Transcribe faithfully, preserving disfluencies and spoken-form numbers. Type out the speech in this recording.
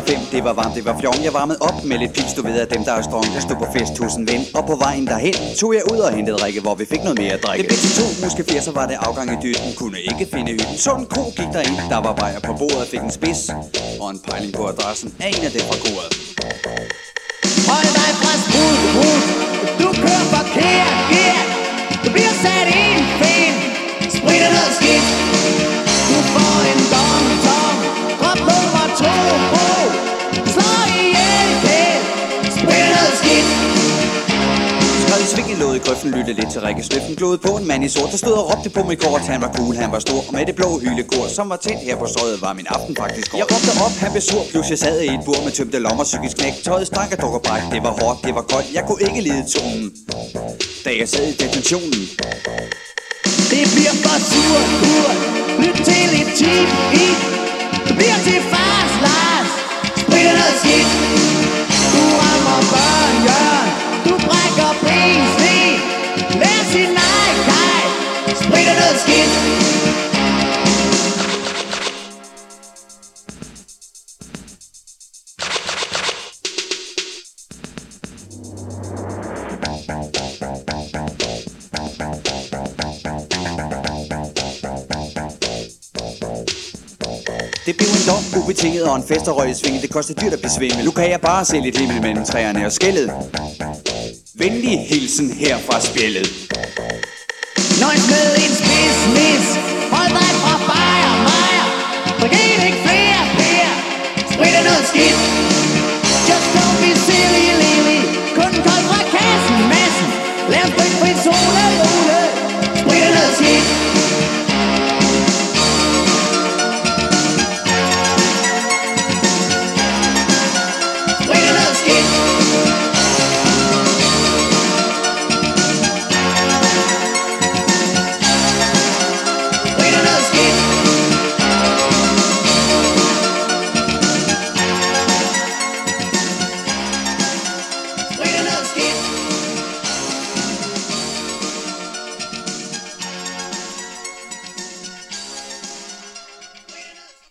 fem, det var varmt, det var fjong. Jeg varmede op med lidt pips, du ved af dem, der er strong. Jeg stod på fest hos en ven, og på vejen derhen tog jeg ud og hentede drikke, hvor vi fik noget mere at drikke. Det blev til to muskefier, så var det afgang i dytten. Kunne ikke finde hytten. Så en ko gik derind, der var bajer på bordet og fik en spids og en pejling på adressen af en af dem fra koret. Hold dig fra sprut, sprut. Du kører forkert, gear. Du bliver sat i en fin. Spritter noget skidt. Du får en dom, tom. Drop nummer to, bro. Slå ihjel, kæld. Spritter noget skidt. Skred i svingelåget i grøften, lytte lidt til Rikke Sløften. Glåede på en mand i sort, der stod og råbte på mit kort. Han var cool, han var stor, og med det blå hylekor, som var tændt her på strøget, var min aften faktisk hård. Jeg råbte op, han blev sur, plus jeg sad i et bur med tømte lommer, psykisk knæk. Tøjet stank og dukker bræk, det var hårdt, det var koldt. Jeg kunne ikke lide tonen, da jeg sad i detentionen. Det bliver for surt, urt. Lyt til et tip, i. Du bliver til fars, Lars. Spritter noget skidt. Du rammer børn, Jørgen. Du brækker pæs, lige. Lær sin nej, kaj. Spritter noget skidt. Det blev en dom, ubetinget og en fest og røg i svinget. Det koster dyrt at blive svimmel. Nu kan jeg bare se lidt himmel mellem træerne og skældet. Venlig hilsen her fra spillet. Nøjes med en spids mis.